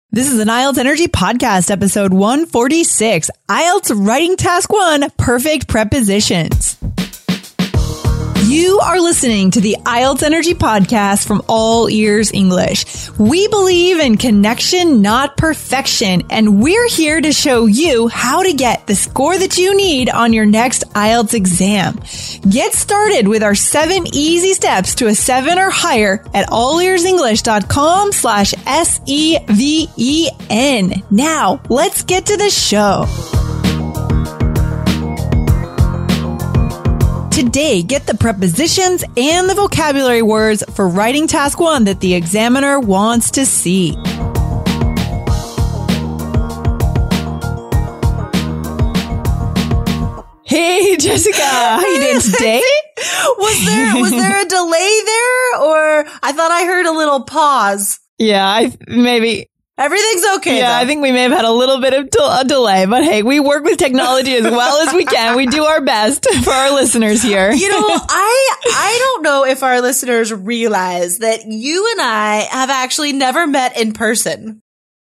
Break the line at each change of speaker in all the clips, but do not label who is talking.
This is an IELTS Energy Podcast, episode 146, IELTS Writing Task 1, Perfect Prepositions. You are listening to the IELTS Energy Podcast from All Ears English. We believe in connection, not perfection, and we're here to show you how to get the score that you need on your next IELTS exam. Get started with our 7 easy steps to a 7 or higher at allearsenglish.com/SEVEN. Now, let's get to the show. Today, get the prepositions and the vocabulary words for writing task 1 that the examiner wants to see. Hey, Jessica, how you doing today?
Was there a delay there, or I thought I heard a little pause?
Yeah, maybe.
Everything's okay.
Yeah,
though.
I think we may have had a little bit of a delay, but hey, we work with technology as well as we can. We do our best for our listeners here.
You know, I don't know if our listeners realize that you and I have actually never met in person.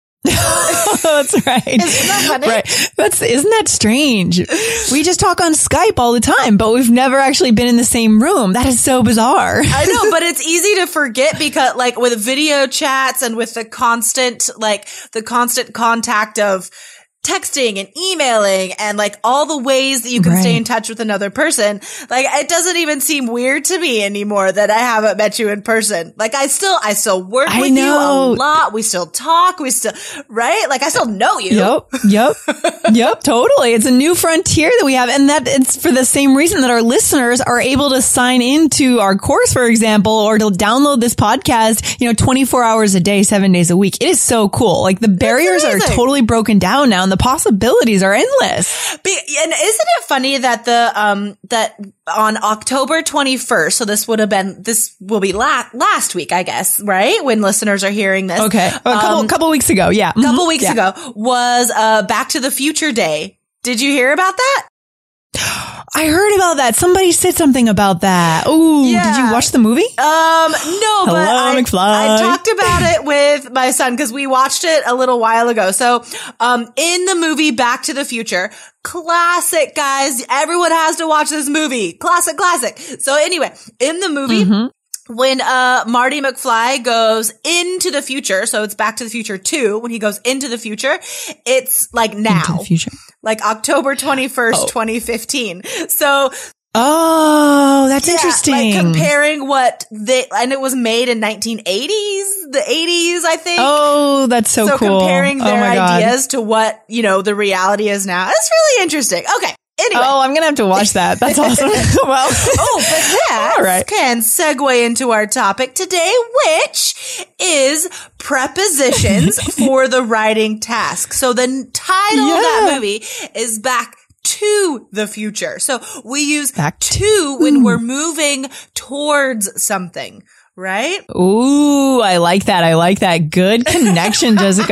That's right.
Isn't that funny?
Right. Isn't that strange? We just talk on Skype all the time, but we've never actually been in the same room. That is so bizarre.
I know, but it's easy to forget because like with video chats and with the constant contact of texting and emailing and like all the ways that you can stay in touch with another person. Like it doesn't even seem weird to me anymore that I haven't met you in person. Like I still work with you a lot. We still talk. Right? Like I still know you.
Yep, totally. It's a new frontier that we have. And that it's for the same reason that our listeners are able to sign into our course, for example, or to download this podcast, 24 hours a day, 7 days a week. It is so cool. Like the barriers are totally broken down now. And the possibilities are endless.
And isn't it funny that that on October 21st, so this will be last week, I guess, right? When listeners are hearing this.
Okay. A couple weeks ago. Yeah.
A couple weeks ago was Back to the Future Day. Did you hear about that?
I heard about that. Somebody said something about that. Ooh, yeah. Did you watch the movie?
No, but I talked about it with my son because we watched it a little while ago. So, in the movie Back to the Future, classic, guys. Everyone has to watch this movie. Classic. So anyway, in the movie, when Marty McFly goes into the future, so it's Back to the Future 2, when he goes into the future, it's like now.
Into the future.
Like October 21st, 2015. So
that's interesting.
Like comparing and it was made in the 80s, I think.
Oh, that's so cool.
So comparing their ideas to what, the reality is now. It's really interesting. Okay. Anyway.
Oh, I'm going to have to watch that. That's awesome.
Well, but that can segue into our topic today, which is prepositions for the writing task. So the title of that movie is Back to the Future. So we use back to when we're moving towards something. Right?
Ooh, I like that. Good connection, Jessica.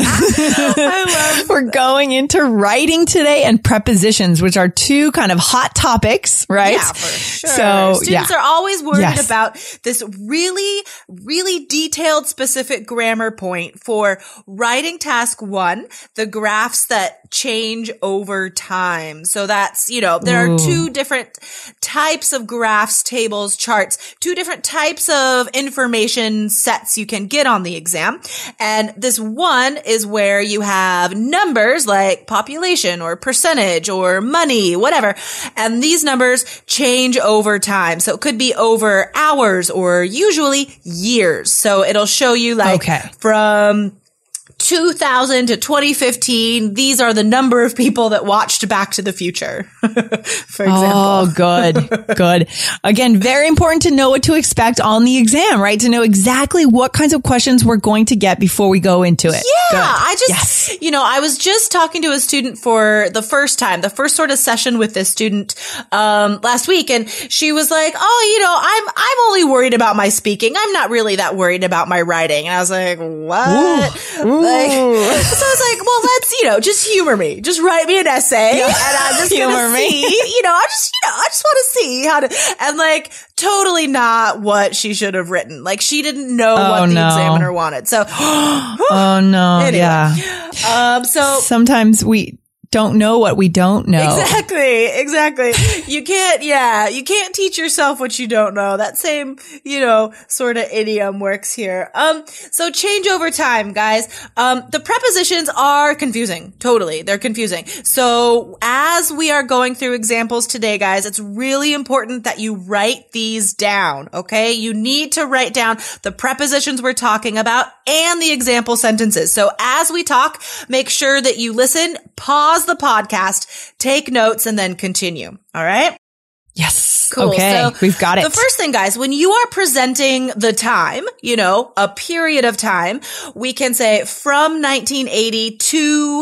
I love
We're going into writing today and prepositions, which are two kind of hot topics, right?
Yeah, for sure.
So,
students are always worried about this really, really detailed, specific grammar point for writing task 1, the graphs that change over time. So that's, there are 2 different types of graphs, tables, charts, 2 different types of information sets you can get on the exam. And this one is where you have numbers like population or percentage or money, whatever. And these numbers change over time. So it could be over hours or usually years. So it'll show you from 2000 to 2015, these are the number of people that watched Back to the Future, for example.
Oh, good. Again, very important to know what to expect on the exam, right? To know exactly what kinds of questions we're going to get before we go into it.
Yeah, I was just talking to a student for the first sort of session with this student, last week. And she was like, I'm only worried about my speaking. I'm not really that worried about my writing. And I was like, what?
Ooh.
So I was like, well, let's, just humor me. Just write me an essay, and I'm just gonna see. I just want to see how to, and like totally not what she should have written. Like she didn't know what the examiner wanted. So,
oh no,
anyway.
yeah.
So
sometimes we don't know what we don't know.
Exactly. You can't teach yourself what you don't know. That same, sort of idiom works here. So change over time, guys. The prepositions are confusing. Totally. They're confusing. So as we are going through examples today, guys, it's really important that you write these down. Okay. You need to write down the prepositions we're talking about and the example sentences. So as we talk, make sure that you listen, pause the podcast, take notes, and then continue. All right?
Yes.
Cool.
Okay.
So
we've got it.
The first thing, guys, when you are presenting the time, a period of time, we can say from 1980 to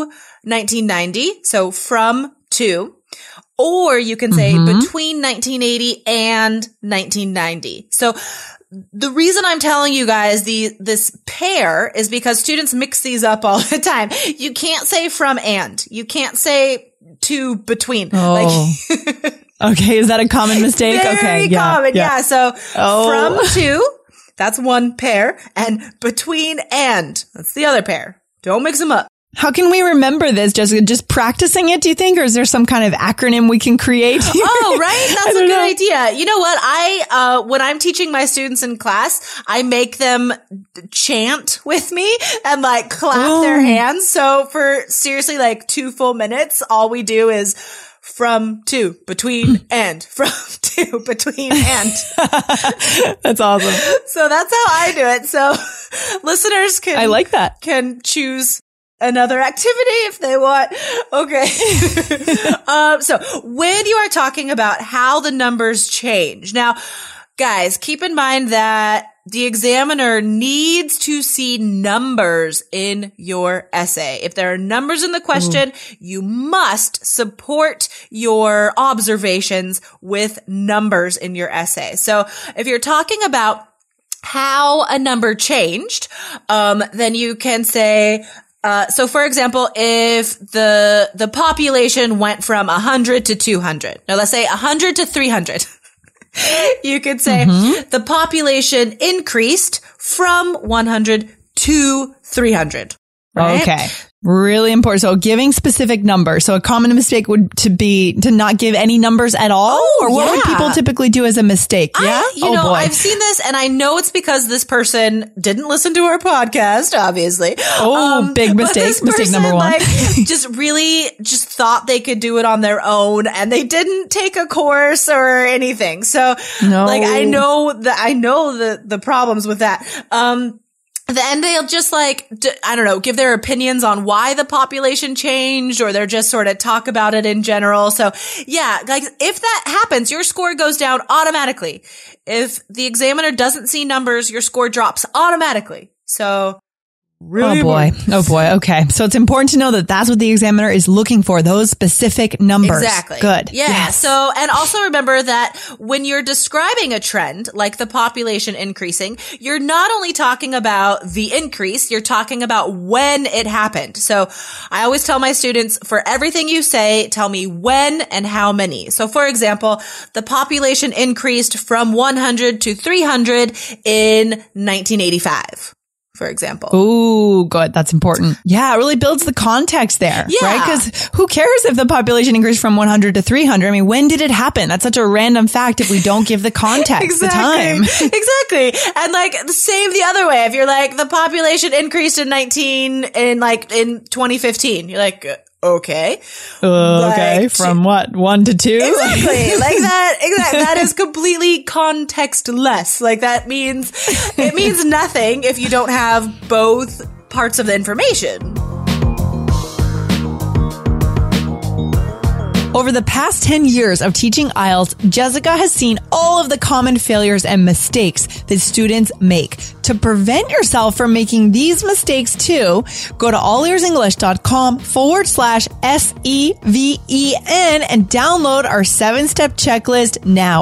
1990. So from to. Or you can say between 1980 and 1990. So the reason I'm telling you guys this pair is because students mix these up all the time. You can't say from and. You can't say to between.
Oh. Okay, is that a common mistake?
Very common. Yeah. So from to, that's one pair, and between and, that's the other pair. Don't mix them up.
How can we remember this, Jessica? Just practicing it, do you think? Or is there some kind of acronym we can create?
Oh, right. That's a good idea. You know what? When I'm teaching my students in class, I make them chant with me and like clap their hands. So for seriously like 2 full minutes, all we do is from to, between and, from to, between and.
That's awesome.
So that's how I do it. So listeners
I like that.
Can choose another activity if they want. Okay. So when you are talking about how the numbers change, now, guys, keep in mind that the examiner needs to see numbers in your essay. If there are numbers in the question, you must support your observations with numbers in your essay. So if you're talking about how a number changed, then you can say, so for example, if the population went from 100 to 200, now let's say 100 to 300, you could say the population increased from 100 to 300. Right?
Okay. Really important. So giving specific numbers. So a common mistake would be to not give any numbers at all? Or what would people typically do as a mistake? Yeah.
Boy. I've seen this and I know it's because this person didn't listen to our podcast, obviously.
Big mistake. Mistake number one.
just thought they could do it on their own and they didn't take a course or anything. So I know the problems with that. Then they'll just give their opinions on why the population changed, or they're just sort of talk about it in general. So yeah, like if that happens, your score goes down automatically. If the examiner doesn't see numbers, your score drops automatically. So really
Oh boy. Okay. So it's important to know that that's what the examiner is looking for, those specific numbers.
Exactly.
Good.
Yeah. Yes. So, and also remember that when you're describing a trend, like the population increasing, you're not only talking about the increase, you're talking about when it happened. So I always tell my students, for everything you say, tell me when and how many. So for example, the population increased from 100 to 300 in 1985. For example.
Ooh, good. That's important. Yeah, it really builds the context there, right? Because who cares if the population increased from 100 to 300? I mean, when did it happen? That's such a random fact if we don't give the context, the time.
Exactly. And the same the other way. If you're like, the population increased in 2015, you're like, okay.
Okay. From what? 1 to 2?
Exactly. Like that. Exactly. That is completely contextless. Like it means nothing if you don't have both parts of the information.
Over the past 10 years of teaching IELTS, Jessica has seen all of the common failures and mistakes that students make. To prevent yourself from making these mistakes too, go to allearsenglish.com/SEVEN and download our 7-step checklist now.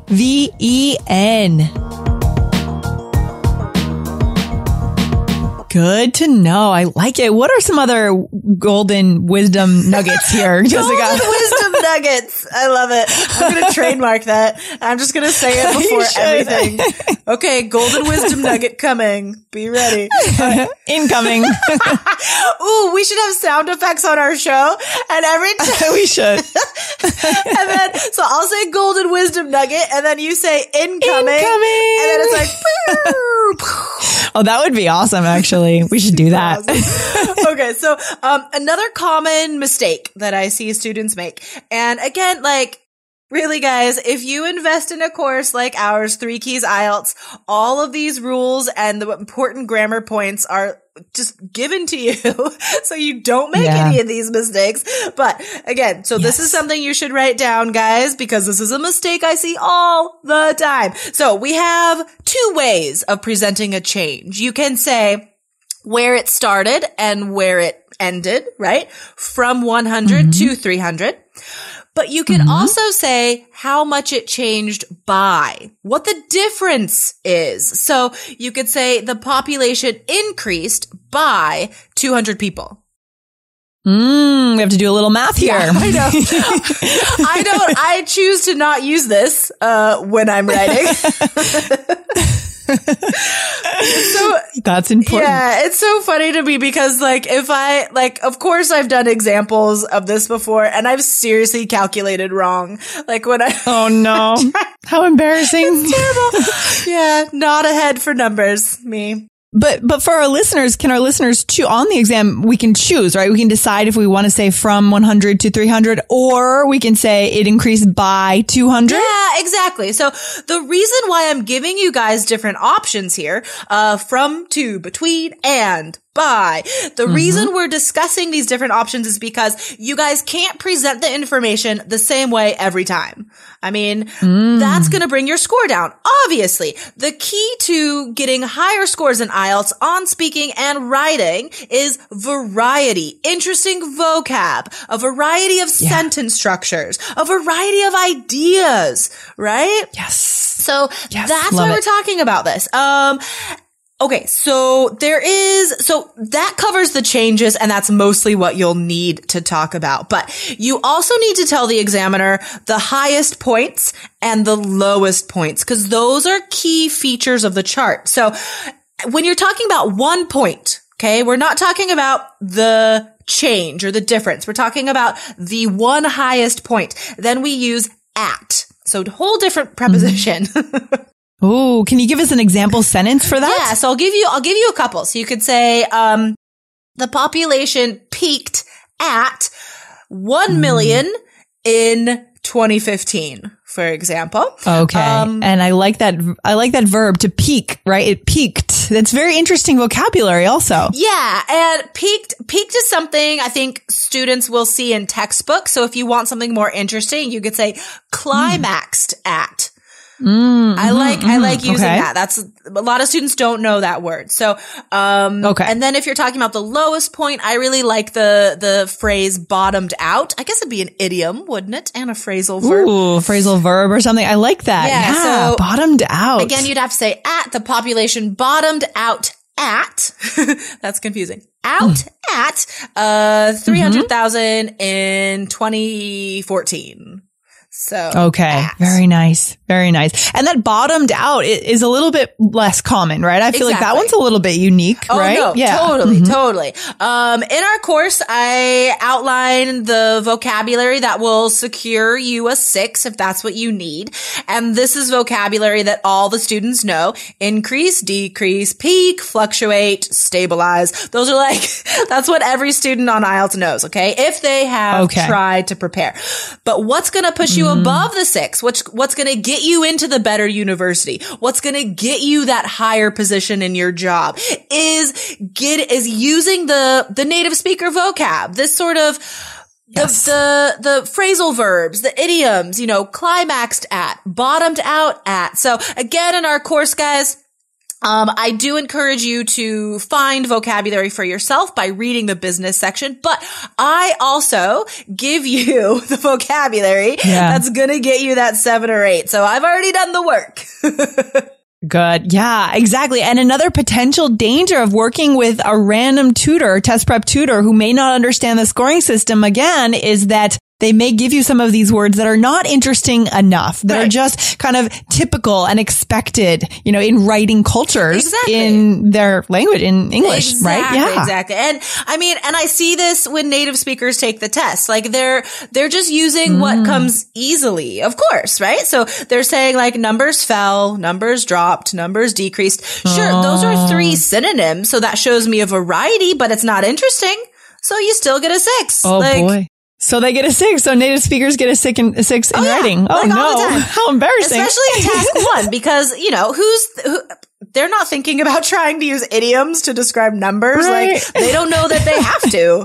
allearsenglish.com/SEVEN. Good to know. I like it. What are some other golden wisdom nuggets here, Jessica?
Golden wisdom nuggets. I love it. I'm going to trademark that. I'm just going to say it before everything. Okay, golden wisdom nugget coming. Be ready.
Incoming.
Ooh, we should have sound effects on our show. And every time
we should.
And then, so I'll say golden wisdom nugget, and then you say incoming. And then it's like,
oh, that would be awesome, actually. We should do that.
Awesome. Okay. So, another common mistake that I see students make. And again, like, really, guys, if you invest in a course like ours, 3 Keys IELTS, all of these rules and the important grammar points are just given to you so you don't make any of these mistakes. But again, so this is something you should write down, guys, because this is a mistake I see all the time. So we have 2 ways of presenting a change. You can say where it started and where it ended, right? From 100 to 300. But you can also say how much it changed by, what the difference is. So you could say the population increased by 200 people.
We have to do a little math here.
Yeah, I know. I choose to not use this when I'm writing. So
that's important.
Yeah, it's so funny to me because of course I've done examples of this before and I've seriously calculated wrong. Like when
oh no. How embarrassing.
It's terrible. Yeah, not ahead for numbers, me.
But for our listeners, can our listeners on the exam, we can choose, right? We can decide if we want to say from 100 to 300, or we can say it increased by 200.
Yeah, exactly. So the reason why I'm giving you guys different options here, from, to, between, and by. The reason we're discussing these different options is because you guys can't present the information the same way every time. I mean, that's going to bring your score down. Obviously, the key to getting higher scores in IELTS on speaking and writing is variety, interesting vocab, a variety of sentence structures, a variety of ideas, right?
Yes.
So that's why we're talking about this. Okay, so that covers the changes, and that's mostly what you'll need to talk about. But you also need to tell the examiner the highest points and the lowest points, because those are key features of the chart. So when you're talking about 1 point, okay, we're not talking about the change or the difference. We're talking about the one highest point. Then we use at. So whole different preposition.
Oh, can you give us an example sentence for that?
Yeah, so I'll give you a couple. So you could say, the population peaked at 1 million in 2015, for example.
Okay. And I like that verb to peak, right? It peaked. That's very interesting vocabulary also.
Yeah. And peaked is something I think students will see in textbooks. So if you want something more interesting, you could say climaxed at. I like using that. That's a lot of students don't know that word. So, and then if you're talking about the lowest point, I really like the phrase bottomed out. I guess it'd be an idiom, wouldn't it? And a phrasal verb.
Ooh, phrasal verb or something. I like that. Yeah. So bottomed out.
Again, you'd have to say at the population bottomed out at, that's confusing. Out at, 300,000 in 2014. So
okay, very nice, very nice. And that bottomed out is a little bit less common, right? I feel like that one's a little bit unique, right?
No, yeah, totally. In our course, I outline the vocabulary that will secure you a 6 if that's what you need. And this is vocabulary that all the students know: increase, decrease, peak, fluctuate, stabilize. Those are that's what every student on IELTS knows. Okay, if they have tried to prepare. But what's going to push you above the 6, what's going to get you into the better university, what's going to get you that higher position in your job is using the native speaker vocab, this sort of the phrasal verbs, the idioms, climaxed at, bottomed out at. So again, in our course, guys, I do encourage you to find vocabulary for yourself by reading the business section, but I also give you the vocabulary that's going to get you that 7 or 8. So I've already done the work.
Good. Yeah, exactly. And another potential danger of working with a random tutor, test prep tutor who may not understand the scoring system again is that they may give you some of these words that are not interesting enough, that are just kind of typical and expected, in writing cultures in their language, in English, right?
Yeah, exactly. And I see this when native speakers take the test. Like they're just using what comes easily, of course, right? So they're saying like numbers fell, numbers dropped, numbers decreased. Sure, those are 3 synonyms. So that shows me a variety, but it's not interesting. So you still get a 6.
Oh boy. So they get a 6. So native speakers get a 6 in writing. Oh no. How embarrassing.
Especially in task 1, because, they're not thinking about trying to use idioms to describe numbers.
Right.
Like they don't know that they have to.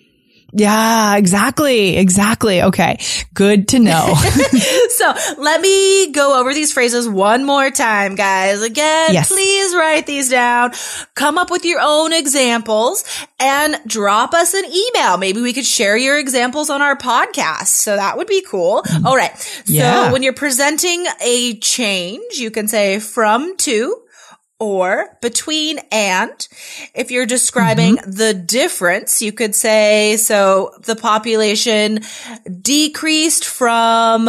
Yeah, exactly. Okay. Good to know.
So let me go over these phrases one more time, guys. Again, Please write these down. Come up with your own examples and drop us an email. Maybe we could share your examples on our podcast. So that would be cool. All right. So when you're presenting a change, you can say from to, or between and. If you're describing the difference, you could say, so the population decreased from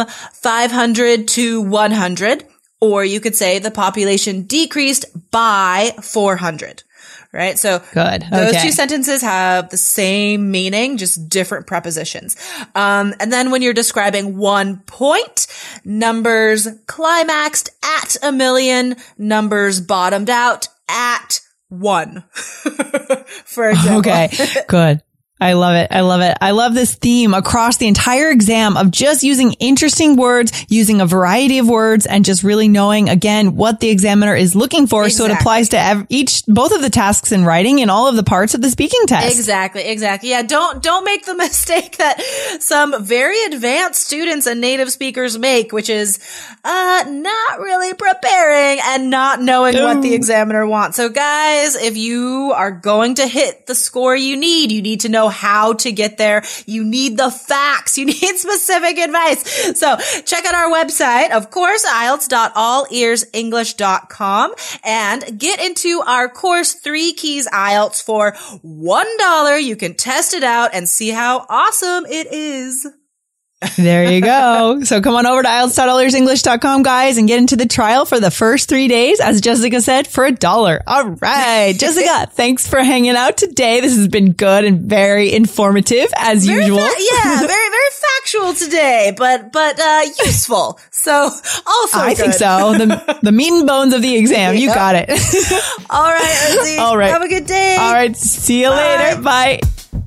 500 to 100, or you could say the population decreased by 400. Right? So
good.
Those 2 sentences have the same meaning, just different prepositions. And then when you're describing 1 point, numbers climaxed at 1 million, numbers bottomed out at 1. For example.
Okay. Good. I love it. I love this theme across the entire exam of just using interesting words, using a variety of words, and just really knowing, again, what the examiner is looking for. So it applies to both of the tasks in writing and all of the parts of the speaking test.
Exactly. Yeah. Don't make the mistake that some very advanced students and native speakers make, which is, not really preparing and not knowing what the examiner wants. So guys, if you are going to hit the score you need to know how to get there. You need the facts. You need specific advice. So check out our website, of course, IELTS.allearsenglish.com, and get into our course 3 Keys IELTS for $1. You can test it out and see how awesome it is.
There you go. So come on over to IELTS.allearsenglish.com, guys, and get into the trial for the first 3 days, as Jessica said, for $1. All right. Jessica, thanks for hanging out today. This has been good and very informative, as usual.
Very, very factual today, but useful. So also
I think so. The meat and bones of the exam. You got it.
All right, Lindsay.
All right.
Have a good day.
All right. See you later. Bye.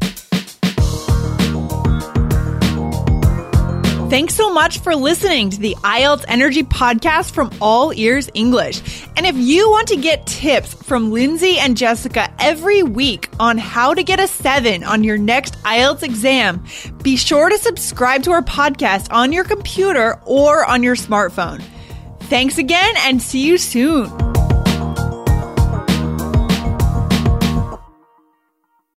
Thanks so much for listening to the IELTS Energy Podcast from All Ears English. And if you want to get tips from Lindsay and Jessica every week on how to get a 7 on your next IELTS exam, be sure to subscribe to our podcast on your computer or on your smartphone. Thanks again and see you soon.